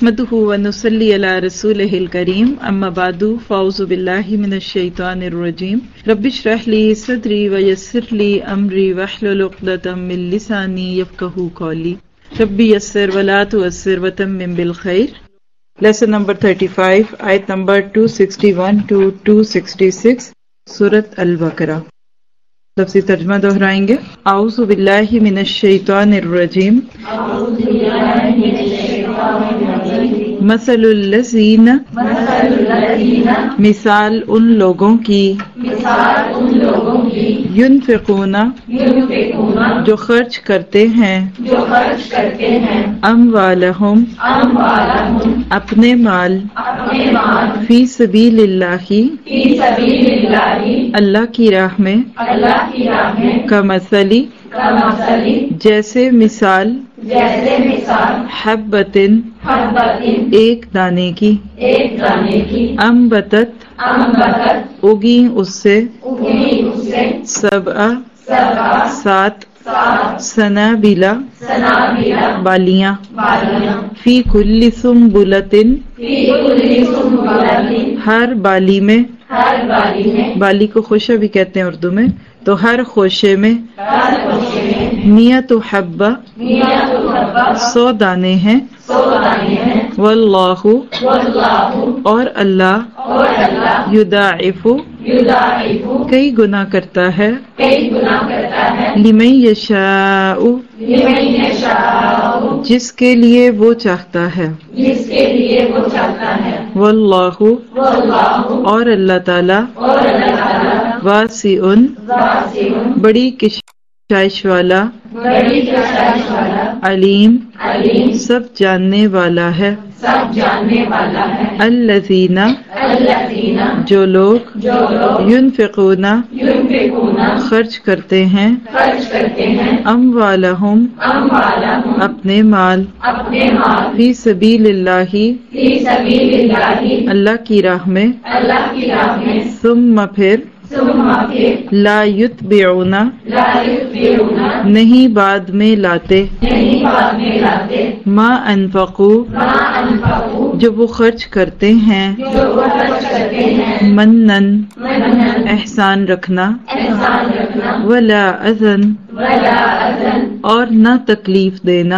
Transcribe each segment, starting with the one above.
نحمده ونصلي على رسوله الكريم اما بعد فاعوذ بالله من الشيطان الرجيم رب اشرح لي صدري ويسر لي امري واحلل عقدة من لساني يفقهوا قولي رب يسر ولا تعسر وتمم بالخير. Lesson number 35 ayat number 261 to 266 سورة البقرہ. لفظی ترجمہ دہرائیں گے. اعوذ باللہ من الشیطان الرجیم. مثل الذین مثال ان لوگوں کی ینفقون جو خرچ کرتے ہیں اموالہم اپنے مال فی سبیل اللہ اللہ کی راہ میں کمثلی جیسے مثال حبتن ایک دانے کی انبتت اگی اس سے سبع سات سنابلا بالیاں فی کل سنبلتن ہر بالی میں بالی کو خوشہ بھی کہتے ہیں اردو میں تو ہر خوشے میں میت حبہ 100 دانے ہیں واللہ اور اللہ یضاعف کئی گنا کرتا ہے لمن یشاء جس کے لیے وہ چاہتا ہے واللہ اور اللہ تعالی واسع بڑی کشائش والا علیم سب جاننے والا ہے. الذین جو لوگ ینفقون خرچ کرتے ہیں اموالہم اپنے مال فی سبیل اللہ اللہ کی راہ میں ثم پھر لا یتبعون نہیں بعد میں لاتے ما انفقوا جو وہ خرچ کرتے ہیں منن احسان رکھنا ولا اذن اور نہ تکلیف دینا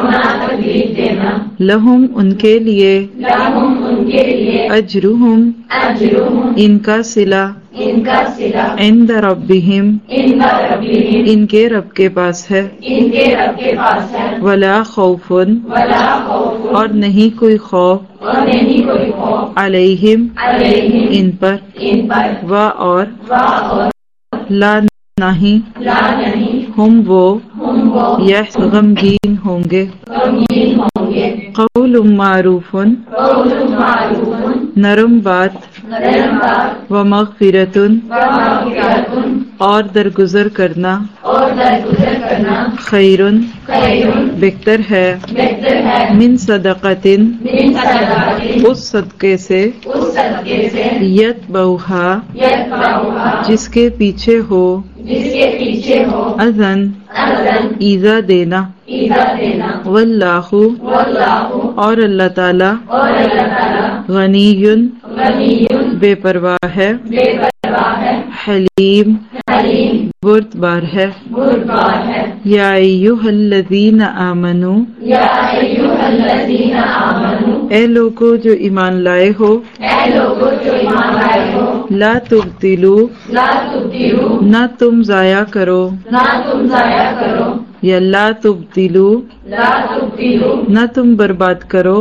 لہم ان کے لیے اجرہم ان کا صلہ عند ربہم ان کے رب کے پاس ہے ولا خوف اور نہیں کوئی خوف علیہم ان پر اور لا نہیں ہم وہ غمگین ہوں گے. قول معروف نرم بات ومغفرۃ اور درگزر کرنا خیر بہتر ہے من صدقۃ اس صدقے سے یتبعھا جس کے پیچھے ہو اذن ایذا دینا واللہ اور اللہ تعالی غنی بے پرواہ ہے حلیم بردبار ہے. یا ایھا الذین آمنو اے لوگو جو ایمان لائے ہو لا تبطلوا نہ تم ضائع کرو یا لا تبطلوا نہ تم برباد کرو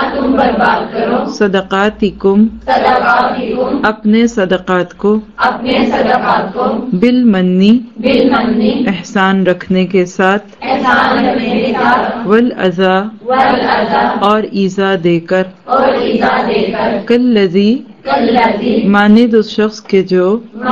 صدقاتکم اپنے صدقات کو بالمنی احسان رکھنے کے ساتھ والاذی اور ایذا دے کر کالذی مانند اس شخص کے جو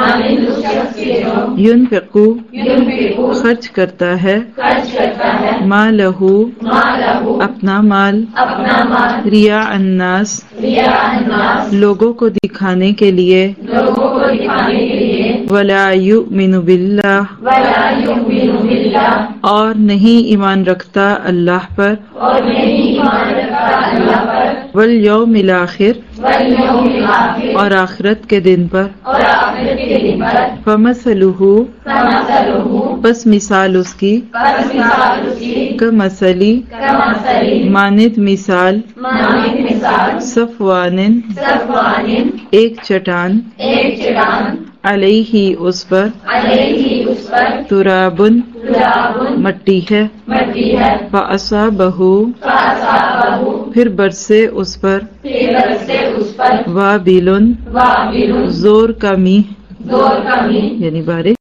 ینفقو خرچ کرتا ہے مالہ اپنا مال ریا الناس لوگوں کو دکھانے کے لیے ولا یؤمن باللہ ولا یؤمن باللہ اور نہیں ایمان رکھتا اللہ پر اور نہیں ایمان رکھتا اللہ پر والیوم الآخر والیوم الآخر اور آخرت کے دن پر اور آخرت کے دن پر فمثلہ فمثلہ بس مثال اس کی پس مثال اس کی کمثلی کمثلی مانند مثال مانند مثال صفوان صفوان ایک چٹان ایک چٹان علیہ اس پر علیہ اس پر تراب تراب مٹی ہے مٹی ہے فاصابہ فاصابہ پھر برسے اس پر پھر برسے اس پر وابل وابل زور کا میہ زور کا میہ یعنی بارش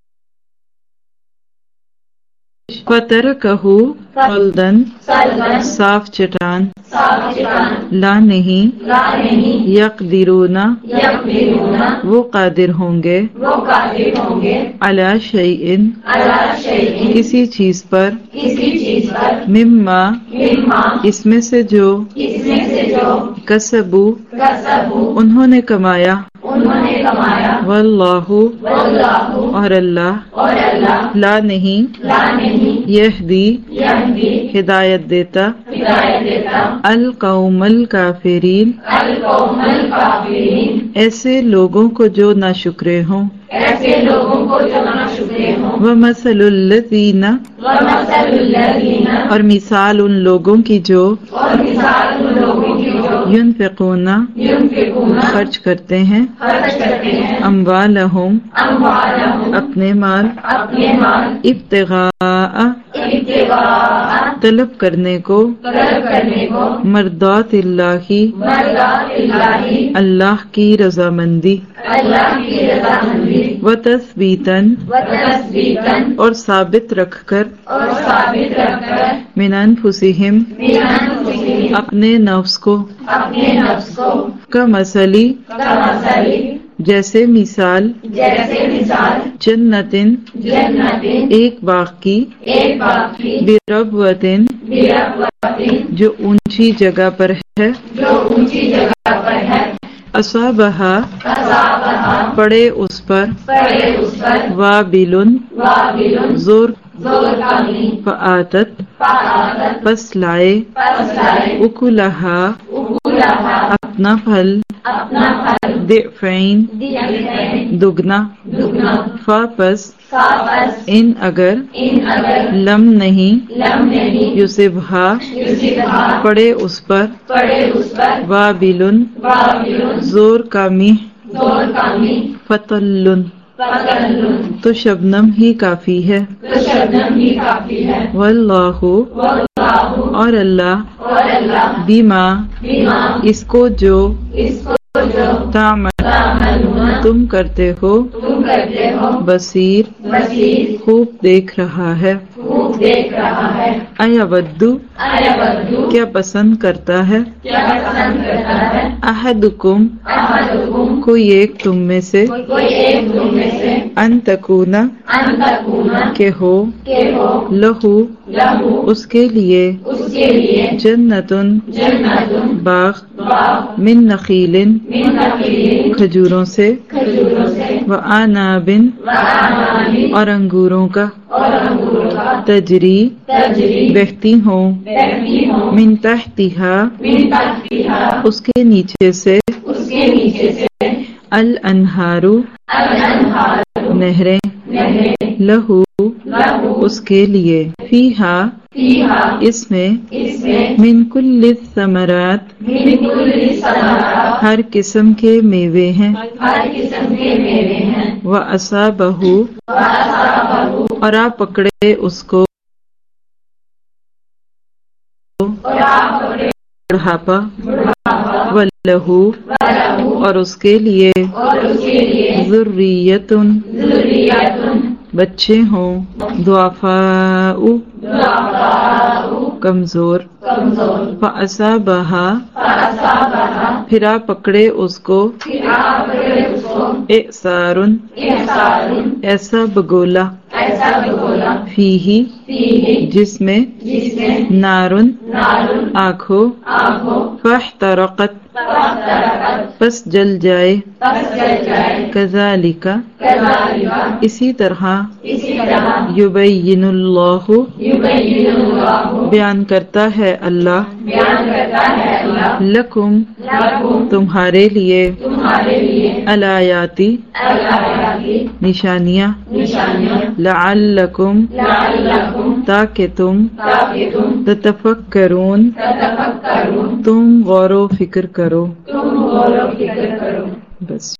فترکہ خلدن سلدن صاف چٹان صاف چٹان لا نہیں لا نہیں یقدرون یقدرون وہ قادر ہوں گے وہ قادر ہوں گے علی شیء علی شیء کسی چیز پر کسی چیز پر مما مما اس میں سے جو اس میں سے جو کسبو کسبوا انہوں نے کمایا انہوں نے کمایا واللہ واللہ اور اللہ اور اللہ لا نہیں لا نہیں یہدی یہدی ہدایت دیتا ہدایت دیتا القوم الکافرین القوم الکافرین ایسے لوگوں کو جو ناشکرے ہوں ایسے لوگوں کو جو ناشکرے ہوں ومثل الذین ومثل الذین اور مثال ان لوگوں کی جو اور مثال ان لوگوں کی جو ينفقون ينفقون خرچ کرتے ہیں خرچ کرتے ہیں اموالہم اموالہم اپنے مال اپنے مال ابتغاء ابتغاء طلب کرنے کو طلب کرنے کو مرضات اللہ مرضات اللہ اللہ کی رضامندی اللہ کی رضامندی وتثبیتاً وتثبیتا اور ثابت رکھ کر اور ثابت رکھ کر من انفسہم من انفسہم اپنے نفس کو اپنے نفس کو کمثلی کمثل جیسے مثال جیسے مثال جنتن جنت ایک باغ کی ایک باغ کی بربوتن بربوۃ جو اونچی جگہ پر ہے جو اونچی جگہ پر ہے اصابہا اصابہا پڑے اس پر پڑے اس پر وابل وابل زور زور کا میہ فآتت فآتت پس لائے پس لائے اکلہا اکلہا اپنا پھل اپنا پھل ضعفین ضعفین دگنا دگنا فاپس فاپس ان اگر ان اگر لم نہیں لم نہیں یصبہا یصبہا پڑے اس پر پڑے اس پر وابل وابل زور کا میہ زور کا میہ فتل فتل تو شبنم ہی کافی ہے تو شبنم ہی کافی ہے واللہ واللہ اور اللہ اور اللہ بما بما اس کو جو اس کو جو تعملون تم کرتے ہو تم کرتے ہو بصیر بصیر خوب دیکھ رہا ہے خوب دیکھ رہا ہے ایودو ایودو کیا پسند کرتا ہے کیا پسند کرتا ہے احدکم احدکم کوئی ایک تم میں سے کوئی ایک تم میں سے ان تکون ان تکون کہ ہو کہ ہو لہو لہو اس کے لیے اس کے لیے جنتن جنت باغ باغ من نخیل من نخیل کھجوروں سے کھجوروں سے وعناب وعناب اور انگوروں کا اور انگوروں کا تجری تجری بہتی ہوں بہتی ہوں من تحتہا من تحتہا اس کے نیچے سے اس کے نیچے سے الانہار الانہار نہریں نہریں لہو لہو اس کے لیے فیہا فیہا اس میں اس میں من کل الثمرات من کل ثمرات ہر قسم کے میوے ہیں ہر قسم کے میوے ہیں وَأَصَابَهُ وَأَصَابَهُ اور آپ پکڑے اس کو اور آپ پکڑے بڑھاپا بڑھاپا وَلَهُ وَلَهُ اور اس کے لیے اور اس کے لیے ذُرِّيَّةٌ ذُرِّيَّةٌ بچے ہوں ضعفاء ضعفاء کمزور کمزور فَأَصَابَهَا فَأَصَابَهَا پھر آپ پکڑے اس کو پھر آپ پکڑے اس کو اعصار اعصار ایسا بگولا ایسا بگولا فیہ فيه جس میں جس میں نارن نار آگ ہو آگ فاحترقت فاحترقت پس جل جائے پس جل جائے کذالک كذلك اسی طرح اسی طرح یبین اللہ يبين الله بیان کرتا ہے اللہ بیان کرتا ہے اللہ لکم لکم تمہارے لیے تمہارے لیے الآیاتی الآیات نشانیاں نشانیاں لعلکم لعلکم تاکہ تم تاکہ تم تتفکرون تتفکرون تم غور و فکر کرو تم غور و فکر کرو. بس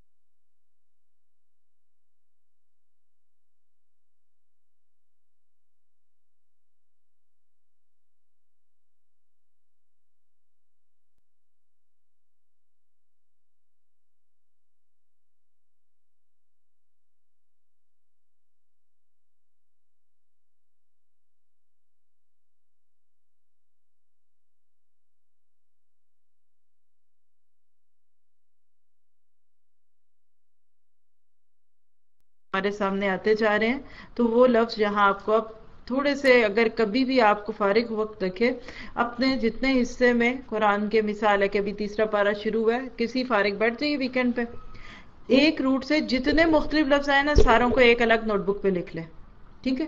ہمارے سامنے آتے جا رہے ہیں تو وہ لفظ جہاں آپ کو اب تھوڑے سے اگر کبھی بھی آپ کو فارغ وقت رکھے اپنے جتنے حصے میں قرآن کے مثال ہے کہ ابھی تیسرا پارہ شروع ہوا ہے کسی فارغ بیٹھ جائیے ویکینڈ پہ ایک روٹ سے جتنے مختلف لفظ آئے نا ساروں کو ایک الگ نوٹ بک پہ لکھ لیں ٹھیک ہے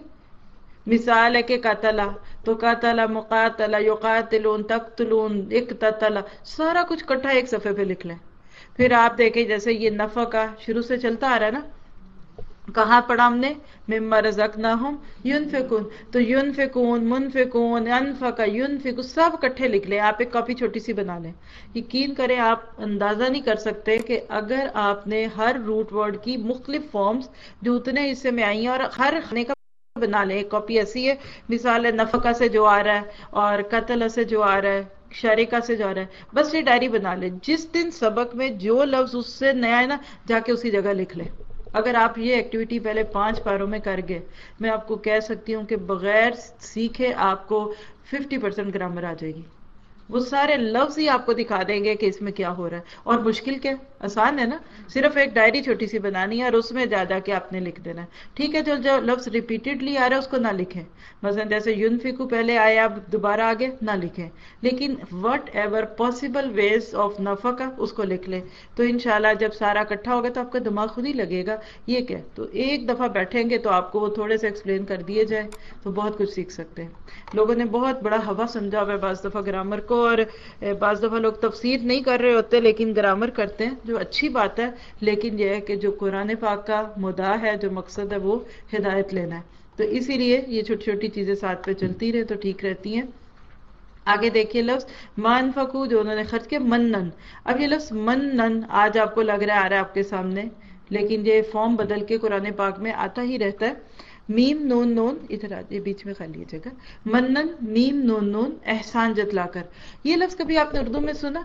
مثال ہے کہ قاتلا تو قاتلا مقاتلا یقاتلون تقتلون اقتتلا سارا کچھ کٹھا ایک صفحے پہ لکھ لیں پھر آپ دیکھیں جیسے یہ نفع کا شروع سے چلتا آ رہا ہے نا کہاں پڑھا ہم نے مما رزقناہم ينفقون تو ينفقون منفقون انفق ينفق سب کٹھے لکھ لیں آپ ایک کاپی چھوٹی سی بنا لیں یقین کریں آپ اندازہ نہیں کر سکتے کہ اگر آپ نے ہر روٹ ورڈ کی مختلف فارمز جو اتنے حصے میں آئی ہیں اور ہر کھانے کا بنا لیں ایک کاپی ایسی ہے مثال ہے نفقہ سے جو آ رہا ہے اور قتل سے جو آ رہا ہے شریکہ سے جو آ رہا ہے بس یہ ڈائری بنا لیں جس دن سبق میں جو لفظ اس سے نیا ہے نا جا کے اسی جگہ لکھ لیں اگر آپ یہ ایکٹیویٹی پہلے 5 پاروں میں کر گئے میں آپ کو کہہ سکتی ہوں کہ بغیر سیکھے آپ کو 50% گرامر آ جائے گی وہ سارے لفظ ہی آپ کو دکھا دیں گے کہ اس میں کیا ہو رہا ہے اور مشکل کیا آسان ہے نا صرف ایک ڈائری چھوٹی سی بنانی ہے اور اس میں جا کے آپ نے لکھ دینا ہے ٹھیک ہے جو لفظ ریپیٹڈلی آ رہا ہے اس کو نہ لکھیں مثلا جیسے ينفقو پہلے آیا اب دوبارہ آگے نہ لکھیں لیکن whatever possible ways of نفقہ اس کو لکھ لیں تو انشاءاللہ جب سارا اکٹھا ہوگا تو آپ کا دماغ خود ہی لگے گا یہ کیا تو ایک دفعہ بیٹھیں گے تو آپ کو وہ تھوڑے سے ایکسپلین کر دیے جائے تو بہت کچھ سیکھ سکتے ہیں لوگوں نے بہت بڑا ہوا سمجھا ہوا ہے بعض دفعہ گرامر کو اور بعض دفعہ لوگ تفسیر نہیں کر رہے ہوتے لیکن گرامر کرتے ہیں جو اچھی بات ہے لیکن یہ ہے کہ جو قرآن پاک کا مدعا ہے جو مقصد ہے وہ ہدایت لینا ہے تو اسی لیے یہ چھوٹی چھوٹی چیزیں ساتھ پہ چلتی رہے تو ٹھیک رہتی ہیں آگے دیکھیے لفظ مانفقو جو انہوں نے خرچ کیا منن اب یہ لفظ منن آج آپ کو لگ رہا ہے آ رہا ہے آپ کے سامنے لیکن یہ فارم بدل کے قرآن پاک میں آتا ہی رہتا ہے میم نون نون ادھر آجیے بیچ میں خالی جگہ منن میم نون نون احسان جتلا کر یہ لفظ کبھی آپ نے اردو میں سنا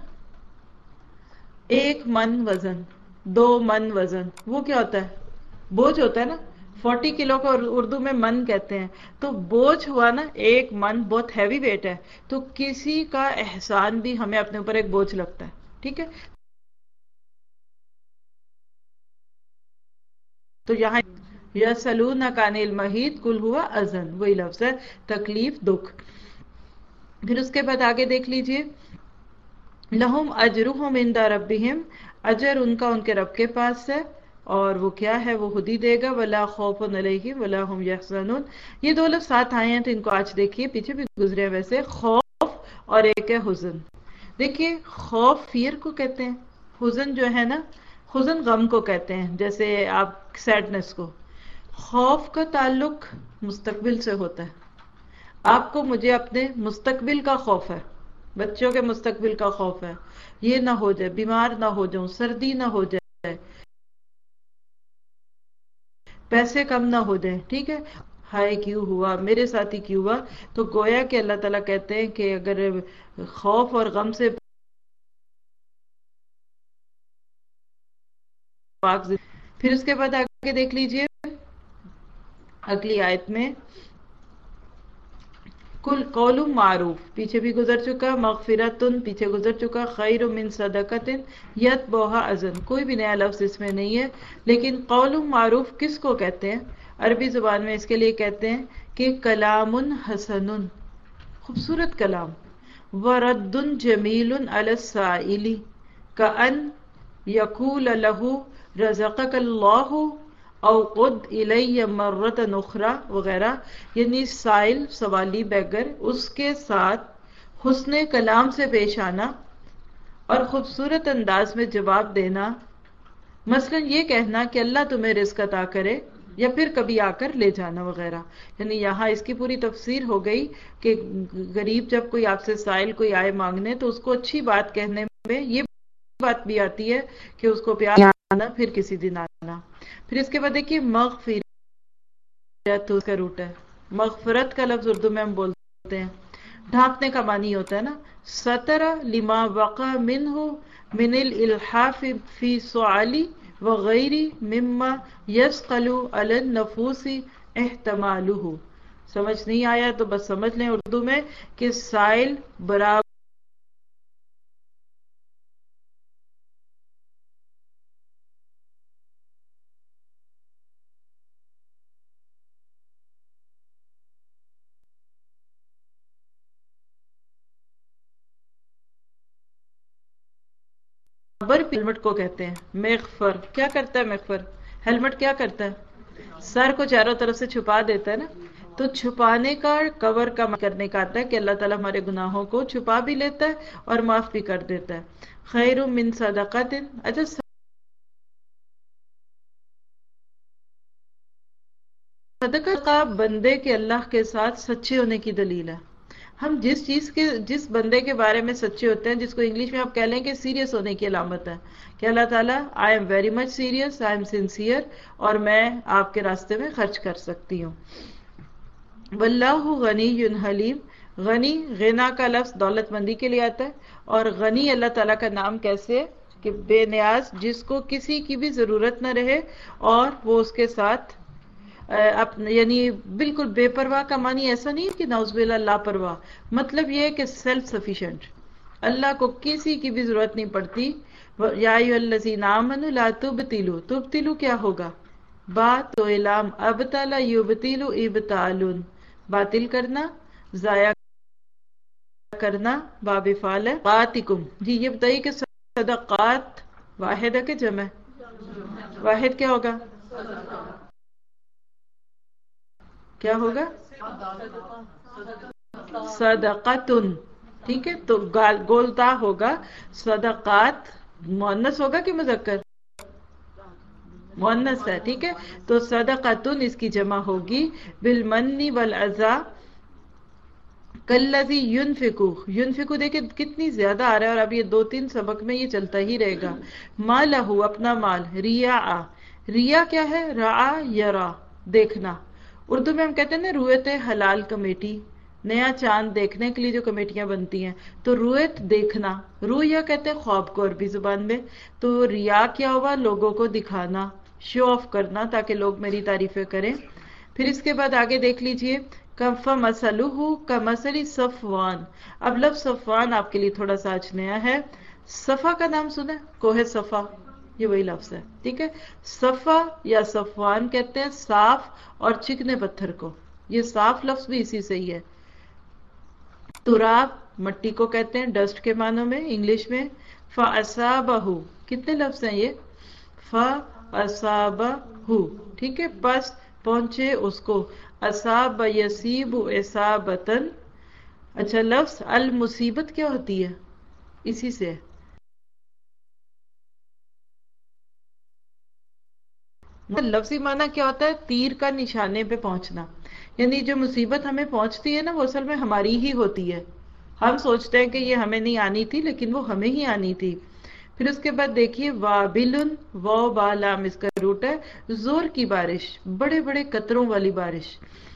1 من وزن 2 من وزن وہ کیا ہوتا ہے بوجھ ہوتا ہے نا 40 کلو کو اردو میں من کہتے ہیں تو بوجھ ہوا نا 1 من بہت ہیوی ویٹ ہے تو کسی کا احسان بھی ہمیں اپنے اوپر ایک بوجھ لگتا ہے ٹھیک ہے تو یہاں یسألونک عن المحیط قل هو اذن وہی لفظ ہے تکلیف دکھ پھر اس کے بعد آگے دیکھ لیجئے لہم اجرہم عند ربہم اجر ان کا ان کے رب کے پاس ہے اور وہ کیا ہے وہ خود ہی دے گا ولا خوف علیہم ولا هم یحزنون یہ دو لفظ ساتھ آئے ہیں تو ان کو آج دیکھیے پیچھے بھی گزرے ہیں ویسے خوف اور ایک ہے حزن دیکھیے خوف فیئر کو کہتے ہیں حزن جو ہے نا حزن غم کو کہتے ہیں جیسے آپ سیڈنس کو خوف کا تعلق مستقبل سے ہوتا ہے آپ کو مجھے اپنے مستقبل کا خوف ہے بچوں کے مستقبل کا خوف ہے یہ نہ ہو جائے بیمار نہ ہو جاؤں سردی نہ ہو جائے پیسے کم نہ ہو جائیں ٹھیک ہے ہائے کیوں ہوا میرے ساتھ ہی کیوں ہوا تو گویا کہ اللہ تعالیٰ کہتے ہیں کہ اگر خوف اور غم سے پاک پھر اس کے بعد آگے دیکھ لیجئے اگلی آیت میں کل قول معروف پیچھے بھی گزر چکا مغفرتن پیچھے گزر چکا خیر من صدقۃ یتبعھا اذن کوئی بھی نیا لفظ اس میں نہیں ہے لیکن قول معروف کس کو کہتے ہیں عربی زبان میں اس کے لیے کہتے ہیں کہ کلام حسن، خوبصورت کلام، ورد جمیل علی السائل کأن یقول له رزقک اللہ او قد الی مرۃ اخری وغیرہ، یعنی سائل سوالی بیگر اس کے ساتھ حسن کلام سے پیش آنا اور خوبصورت انداز میں جواب دینا، مثلا یہ کہنا کہ اللہ تمہیں رزق عطا کرے یا پھر کبھی آ کر لے جانا وغیرہ. یعنی یہاں اس کی پوری تفسیر ہو گئی کہ غریب جب کوئی آپ سے سائل کوئی آئے مانگنے تو اس کو اچھی بات کہنے میں یہ بات بھی آتی ہے کہ اس کو پیار آنا پھر کسی دن آنا. پھر اس کے بعد دیکھیے مغفرت کا روٹ ہے. مغفرت کا لفظ اردو میں ہم بولتے ہیں ڈھانپنے کا معنی ہوتا ہے نا. ستر لما وقع منہ من الالحاف فی سعالی وغیر مما یثقل علی النفوس احتمالہ. سمجھ نہیں آیا تو بس سمجھ لیں اردو میں کہ سائل برابر ہیلمٹ کو کہتے ہیں مغفر. کیا کرتا ہے مغفر؟ ہیلمٹ کیا کرتا ہے؟ سر کو چاروں طرف سے چھپا دیتا ہے نا. تو چھپانے کا کور کا کرنے کا آتا ہے کہ اللہ تعالیٰ ہمارے گناہوں کو چھپا بھی لیتا ہے اور معاف بھی کر دیتا ہے. خیر من صدقۃ. اچھا صدقہ بندے کے اللہ کے ساتھ سچے ہونے کی دلیل ہے. ہم جس بندے کے بارے میں سچے ہوتے ہیں، جس کو انگلش میں آپ کہہ لیں کہ سیریس ہونے کی علامت ہے کہ اللہ تعالیٰ I am very much serious, I am sincere, اور میں آپ کے راستے میں خرچ کر سکتی ہوں. واللہ غنی حلیم. غنی، غنا کا لفظ دولت مندی کے لیے آتا ہے، اور غنی اللہ تعالیٰ کا نام کیسے کہ بے نیاز، جس کو کسی کی بھی ضرورت نہ رہے اور وہ اس کے ساتھ یعنی بالکل بے پرواہ کا معنی ایسا نہیں ہے کہ نعوذ باللہ لاپرواہ، مطلب یہ ہے کہ سیلف سفیشینٹ، اللہ کو کسی کی بھی ضرورت نہیں پڑتی. یا ایھا الذین آمنوا لا تبطلوا. تبطلوا کیا ہوگا؟ بات و علام ابطل یبطل ابطال، باطل کرنا، ضائع کرنا، باب فعل ہے. صدقاتکم. جی یہ بتائیے کہ صدقات واحد ہے کہ جمع ہے؟ واحد کیا ہوگا؟ کیا ہوگا؟ صدقاتن. ٹھیک ہے، تو گولتا ہوگا. صدقات مؤنث ہوگا کہ مذکر؟ مؤنث ہے. ٹھیک ہے، تو صدقاتن اس کی جمع ہوگی بالمن والاذى. کالذی ینفقو. ینفقو دیکھیں کتنی زیادہ آ رہا ہے، اور اب یہ 2-3 سبق میں یہ چلتا ہی رہے گا. مالہ، اپنا مال. ریا، ریا کیا ہے؟ رعا یرا، دیکھنا. اردو میں ہم کہتے ہیں نا رویت حلال کمیٹی، نیا چاند دیکھنے کے لیے جو کمیٹیاں بنتی ہیں، تو رویت دیکھنا. رویا کہتے ہیں خواب کو عربی زبان میں. تو ریا کیا ہوا؟ لوگوں کو دکھانا، شو آف کرنا تاکہ لوگ میری تعریفیں کریں. پھر اس کے بعد آگے دیکھ لیجئے فَمَثَلُهُ كَمَثَلِ صفوان. اب لفظ صفوان آپ کے لیے تھوڑا سا آج نیا ہے. صفا کا نام سنا؟ کوہ صفا، یہ وہی لفظ ہے. ٹھیک ہے، صفا یا صفوان کہتے ہیں صاف اور چکنے پتھر کو. یہ صاف لفظ بھی اسی سے ہی ہے. تراب مٹی کو کہتے ہیں ڈسٹ کے معنوں میں انگلش میں. فَأَصَابَهُ کتنے لفظ ہیں یہ؟ فَأَصَابَهُ. ٹھیک ہے، پس پہنچے اس کو. اصاب یصیب اصابتن. اچھا لفظ المصیبت کیا ہوتی ہے؟ اسی سے لفظی معنی کیا ہوتا ہے؟ تیر کا نشانے پہ پہنچنا. یعنی جو مصیبت ہمیں پہنچتی ہے نا وہ اصل میں ہماری ہی ہوتی ہے. ہم سوچتے ہیں کہ یہ ہمیں نہیں آنی تھی، لیکن وہ ہمیں ہی آنی تھی. پھر اس کے بعد دیکھیے وابلن، واو با لام اس کا روٹ ہے. زور کی بارش، بڑے بڑے قطروں والی بارش.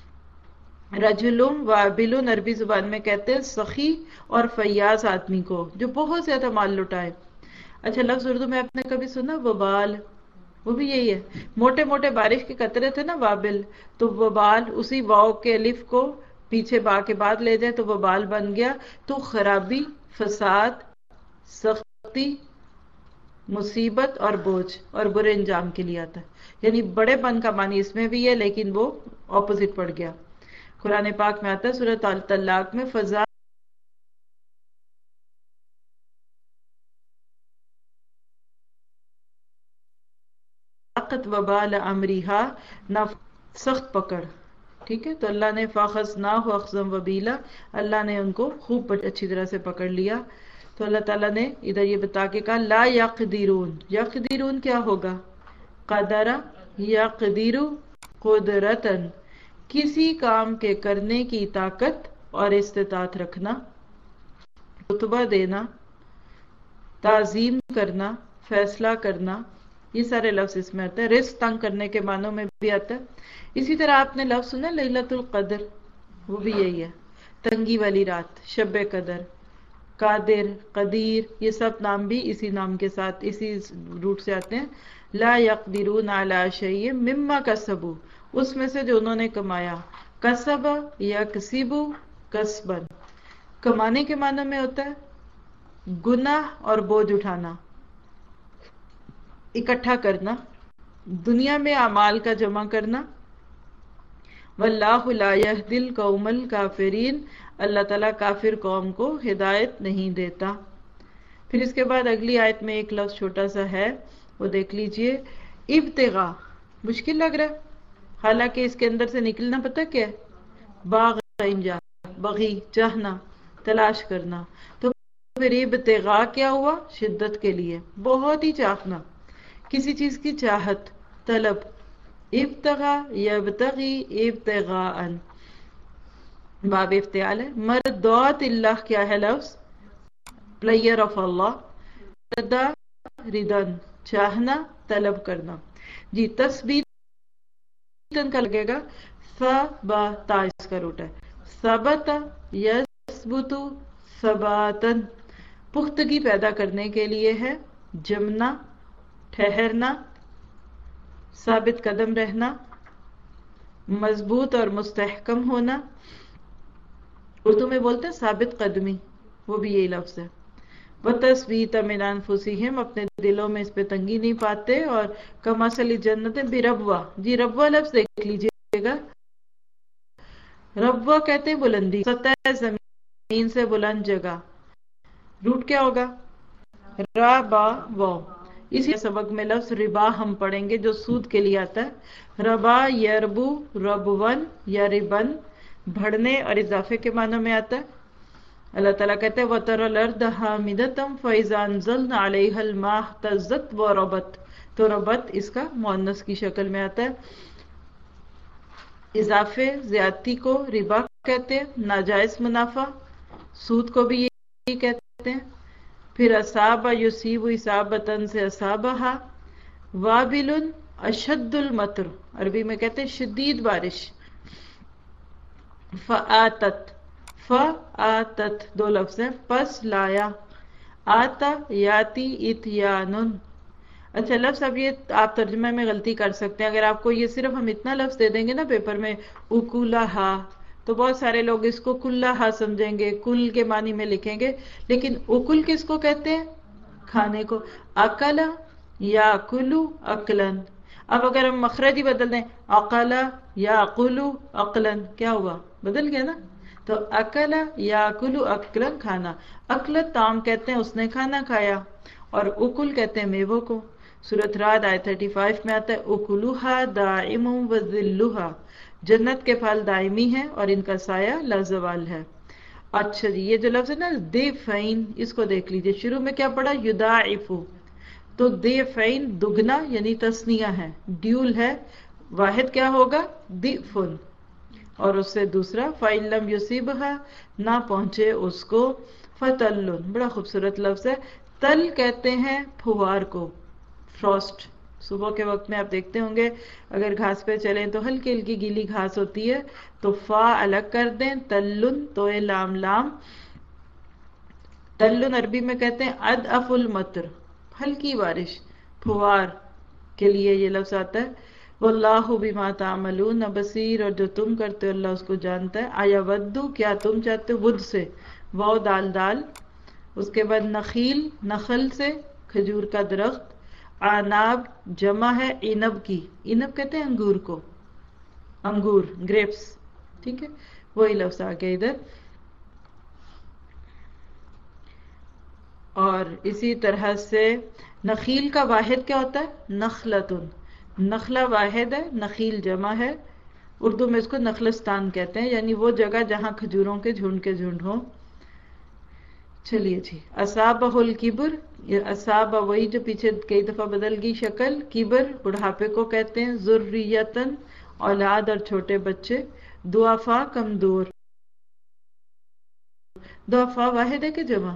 رجلم وابلن عربی زبان میں کہتے ہیں سخی اور فیاض آدمی کو جو بہت زیادہ مال لٹائے. اچھا لفظ اردو میں آپ نے کبھی سنا وبال؟ وہ بھی یہی ہے، موٹے موٹے بارش کے قطرے تھے نا وابل، تو وبال اسی واو کے الف کو پیچھے با کے بعد لے جائے تو وبال بن گیا. تو خرابی، فساد، سختی، مصیبت اور بوجھ اور برے انجام کے لیے آتا ہے. یعنی بڑے پن کا معنی اس میں بھی ہے لیکن وہ اپوزٹ پڑ گیا. قرآن پاک میں آتا ہے سورۃ الطلاق میں فضا وبال امریہا، نہ سخت پکڑ. ٹھیک ہے، تو اللہ نے فاخذناہ اخذا وبیلا، اللہ نے ان کو خوب اچھی طرح سے پکڑ لیا. تو اللہ تعالیٰ نے ادھر یہ بتا کے کہا لا یقدرون. یقدرون کیا ہوگا؟ قدر یقدر قدرتن، کسی کام کے کرنے کی طاقت اور استطاعت رکھنا، رتبہ دینا، تعظیم کرنا، فیصلہ کرنا، یہ سارے لفظ اس میں آتے ہیں. رزق تنگ کرنے کے معنوں میں بھی آتا ہے. اسی طرح آپ نے لفظ سنا لیلۃ القدر، وہ بھی یہی ہے، تنگی والی رات، شب قدر، قادر، قدیر، یہ سب نام بھی اسی نام کے ساتھ اسی روٹ سے آتے ہیں. لا یقدرون علی شیء مما کسبوا، اس میں سے جو انہوں نے کمایا. کسب یکسب کسبا، کمانے کے معنی میں ہوتا ہے گناہ اور بوجھ اٹھانا، اکٹھا کرنا، دنیا میں اعمال کا جمع کرنا. واللہ لا یہدی القوم الکافرین، اللہ تعالیٰ کافر قوم کو ہدایت نہیں دیتا. پھر اس کے بعد اگلی آیت میں ایک لفظ چھوٹا سا ہے، وہ دیکھ لیجئے. ابتغاء، مشکل لگ رہا ہے، حالانکہ اس کے اندر سے نکلنا پتہ کیا ہے؟ باغ انجا، بغی، چاہنا، تلاش کرنا. تو پھر ابتغاء کیا ہوا؟ شدت کے لیے، بہت ہی چاہنا، کسی چیز کی چاہت، طلب. ابتغاء یبتغی ابتغاء، باب افتعال ہے. مرضات اللہ کیا ہے لفظ؟ پلیئر آف اللہ. ردا ردن، چاہنا، طلب کرنا. جی تثبیت کا لگے گا ثبت، اس کا روٹ ہے ثبت یثبت ثباتن، پختگی پیدا کرنے کے لیے ہے، جمنا، ٹھہرنا، ثابت قدم رہنا، مضبوط اور مستحکم ہونا. اردو میں بولتے ہیں ثابت قدمی، وہ بھی یہی لفظ ہے. وَتَثْبِيتَ مِنْ أَنفُسِهِمْ، اپنے دلوں میں اس پہ تنگی نہیں پاتے. اور کمثل جنت بربوہ، جی ربوہ لفظ دیکھ لیجئے گا. ربوہ کہتے ہیں بلندی، سطح زمین سے بلند جگہ. روٹ کیا ہوگا؟ ربا و. اسی سبق میں لفظ ربا ہم پڑھیں گے جو سود کے لیے آتا ہے. ربا یربو ربون یا ربن، بڑھنے اور اضافے کے معنی میں آتا ہے. اللہ تعالیٰ کہتے ہیں وَتَرَى الْأَرْضَ حَامِدَةً فَإِذَا أَنزَلْنَا عَلَيْهَا الْمَاءَ اهْتَزَّتْ وَرَبَتْ، تو ربت اس کا مؤنث کی شکل میں آتا ہے. اضافے زیادتی کو ربا کہتے ہیں، ناجائز منافع، سود کو بھی یہی کہتے ہیں. پھر اصاب یصیب اصابتن سے اصابہا. وابل اشد المطر، عربی میں کہتے ہیں شدید بارش. فآتت، فآتت دو لفظ ہیں، پس لایا. آتا یاتی اتیانن. اچھا لفظ، اب یہ آپ ترجمہ میں غلطی کر سکتے ہیں. اگر آپ کو یہ صرف ہم اتنا لفظ دے دیں گے نا پیپر میں اکولہا، تو بہت سارے لوگ اس کو کلہا سمجھیں گے، کل کے معنی میں لکھیں گے. لیکن اکل کس کو کہتے ہیں؟ کھانے کو. اکلا یا کلو اکلن. اب اگر ہم مخرج ہی بدل دیں، اقلا یا کلو اقلن، کیا ہوا؟ بدل گیا نا. تو اکلا یا کلو اکلن، کھانا. اکلت طعام کہتے ہیں اس نے کھانا کھایا، اور اکل کہتے ہیں میووں کو. سورۃ رعد آیت 35 میں آتا ہے اکلوہا دائم وذلھا، جنت کے پھل دائمی ہیں اور ان کا سایہ لازوال ہے. اچھا جی، یہ جو لفظ ہے نا ضعفین، اس کو دیکھ لیجئے. شروع میں کیا پڑھا؟ یضاعف، تو ضعفین دگنا یعنی تثنیہ ہے، ڈیول ہے. واحد کیا ہوگا؟ ضعف، اور اس سے دوسرا فَإِن لَمْ يُصِبْهَا، نہ پہنچے اس کو. فَتَلٌ، بڑا خوبصورت لفظ ہے. تل کہتے ہیں پھوار کو، فراسٹ. صبح کے وقت میں آپ دیکھتے ہوں گے اگر گھاس پہ چلیں تو ہلکی ہلکی گیلی گھاس ہوتی ہے، تو فا الگ کر دیں، تلن تو لام لام. تلن عربی میں کہتے ہیں ادعف المطر، ہلکی بارش، پھوار کے لیے یہ لفظ آتا ہے. واللہ بما تعملون بصیر، اور جو تم کرتے ہو اللہ اس کو جانتا ہے. آیا ودو، کیا تم چاہتے ہو؟ ود سے واو دال دال. اس کے بعد نخیل، نخل سے کھجور کا درخت. عناب جمع ہے عنب کی، عنب کہتے ہیں انگور کو، انگور گریپس. ٹھیک ہے، وہی لفظ آ گیا ادھر. اور اسی طرح سے نخیل کا واحد کیا ہوتا ہے؟ نخلتن. نخلا واحد ہے، نخیل جمع ہے. اردو میں اس کو نخلستان کہتے ہیں، یعنی وہ جگہ جہاں کھجوروں کے جھنڈ ہوں. چلیے جی، اصابہ الکبر، یہ اصابہ وہی جو پیچھے کئی دفعہ بدل گئی شکل. کبر بڑھاپے کو کہتے ہیں. ذریتن اولاد اور چھوٹے بچے. ضعفاء کمزور. ضعفاء واحد ہے کہ جمع؟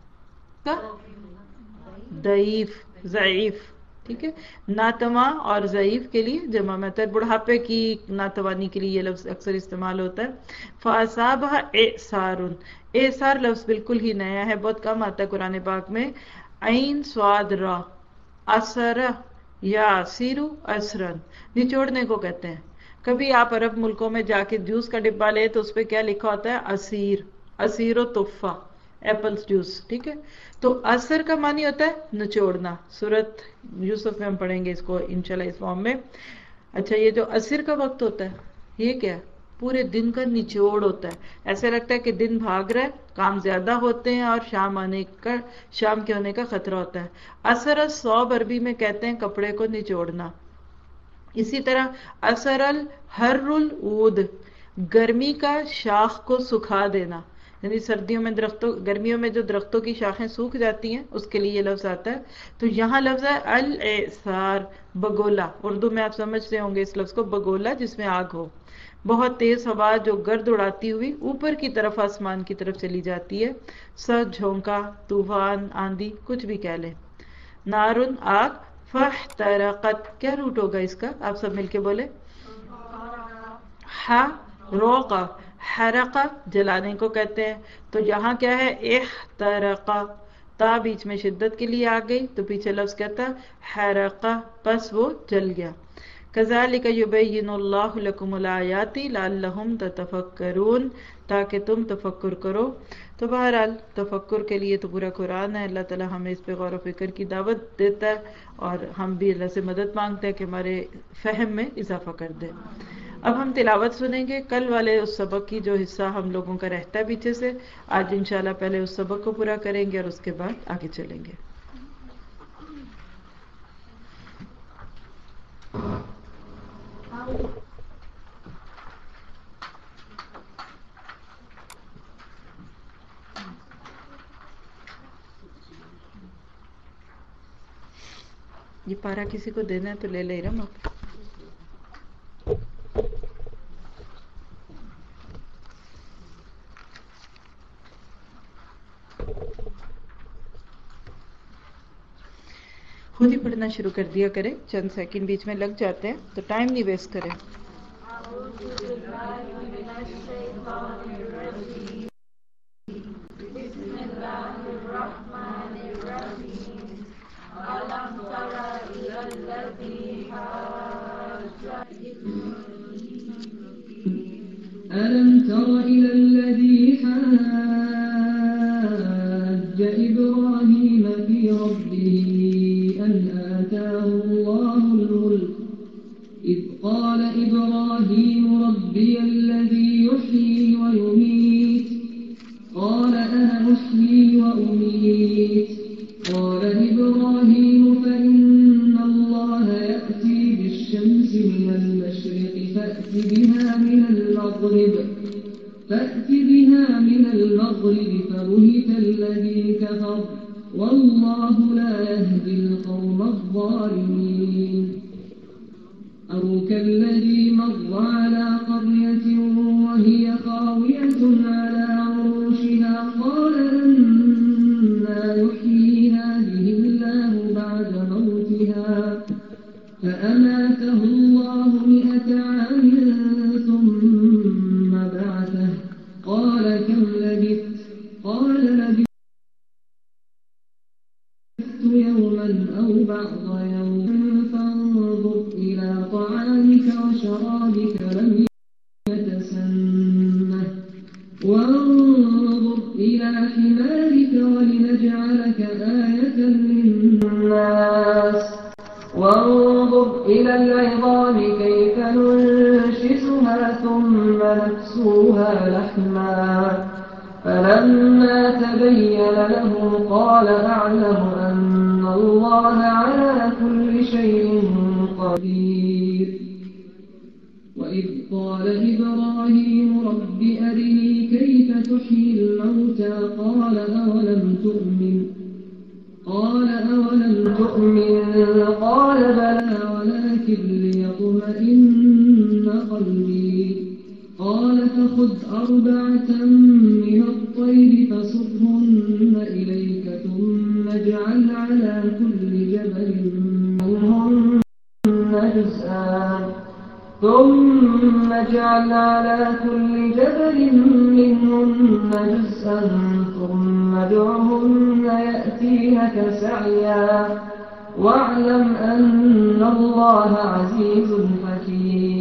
ضعیف، ضعیف. ٹھیک ہے، ناتواں اور ضعیف کے لیے جمع میں ہے. بڑھاپے کی ناتوانی کے لیے یہ لفظ اکثر استعمال ہوتا ہے. فَأَصَابَهَا إِعْصَارٌ. اعصار لفظ بالکل ہی نیا ہے، بہت کم آتا ہے قرآن پاک میں. عین صاد را، اثر یا سیرو اسرن، نچوڑنے کو کہتے ہیں. کبھی آپ عرب ملکوں میں جا کے جوس کا ڈبہ لے تو اس پہ کیا لکھا ہوتا ہے؟ اسیر. اسیر و تحفہ، ایپلس جوس. ٹھیک ہے، تو اثر کا معنی ہوتا ہے نچوڑنا. سورت یوسف میں ہم پڑھیں گے اس کو انشاءاللہ اس فارم میں. اچھا، یہ جو عصر کا وقت ہوتا ہے یہ کیا ہے؟ پورے دن کا نچوڑ ہوتا ہے. ایسے لگتا ہے کہ دن بھاگ رہا ہے، کام زیادہ ہوتے ہیں اور شام کے ہونے کا خطرہ ہوتا ہے. اثر الصوب عربی میں کہتے ہیں کپڑے کو نچوڑنا. اسی طرح اثر الحر العود، گرمی کا شاخ کو سکھا دینا. یعنی سردیوں میں گرمیوں میں جو درختوں کی شاخیں سوکھ جاتی ہیں اس کے لیے یہ لفظ آتا ہے. تو یہاں لفظ ہے الاعصار، بگولا. اردو میں آپ سمجھتے ہوں گے اس لفظ کو، بگولا جس میں آگ ہو. بہت تیز ہوا جو گرد اڑاتی ہوئی اوپر کی طرف آسمان کی طرف چلی جاتی ہے. سر جھونکا، طوفان، آندھی، کچھ بھی کہہ لیں. نارن آگ. فاحترقت، کیا روٹ ہوگا اس کا؟ آپ سب مل کے بولے. روقا، حرقہ جلانے کو کہتے ہیں. تو یہاں کیا ہے؟ احترقہ. تا بیچ میں شدت کے لیے آ گئی تو پیچھے لفظ کہتا حرقہ، پس وہ جل گیا. کذالک یبین اللہ لکم الآیات لعلہم تتفکرون، تاکہ تم تفکر کرو. تو بہرحال تفکر کے لیے تو پورا قرآن ہے. اللہ تعالیٰ ہمیں اس پہ غور و فکر کی دعوت دیتا ہے اور ہم بھی اللہ سے مدد مانگتے ہیں کہ ہمارے فہم میں اضافہ کر دے. اب ہم تلاوت سنیں گے کل والے اس سبق کی جو حصہ ہم لوگوں کا رہتا ہے پیچھے سے. آج انشاءاللہ پہلے اس سبق کو پورا کریں گے اور اس کے بعد آگے چلیں گے. یہ پارا کسی کو دینا ہے تو لے لے رہا آپ. خود ہی پڑھنا شروع کر دیا کرے، چند سیکنڈ بیچ میں لگ جاتے ہیں تو ٹائم نہیں ویسٹ کرے. ألم تر إلى الذي حاج إبراهيم في ربه أن آتاه الله الملك إذ قال إبراهيم ربي الذي يحيي ويميت قال أنا أحيي وأميت قال إبراهيم فإن الله يأتي بالشمس من المشرق فأت بها من المغرب فبهت الذي كفر والله لا يهدي القوم الظالمين أو كالذي مر على قرية وهي خاوية على عروشها قال أنى يحيي هذه الله بعد موتها فأماته الله 100 عام ثم بعثه قال كم لبثت قال لبثت يوما أو بعض يوم فانظر إلى طعامك وشرابك لم يتسنه وانظر إلى حمارك ولنجعلك آية للناس وانظر إلى العظام كيف ننشزها ثم نكسوها تبين له قال أعلم أن الله على كل شيء قدير. وإذ قال إبراهيم رب أرني كيف تحيي الموتى قال أولم تؤمن قال بلى ولكن ليطمئن قلبي قال فخذ 4 من الطير فصرهن إليك ثم اجعل على كل جبل منهن جزءا ثم ادعهن يأتينك سعيا واعلم أن الله عزيز حكيم.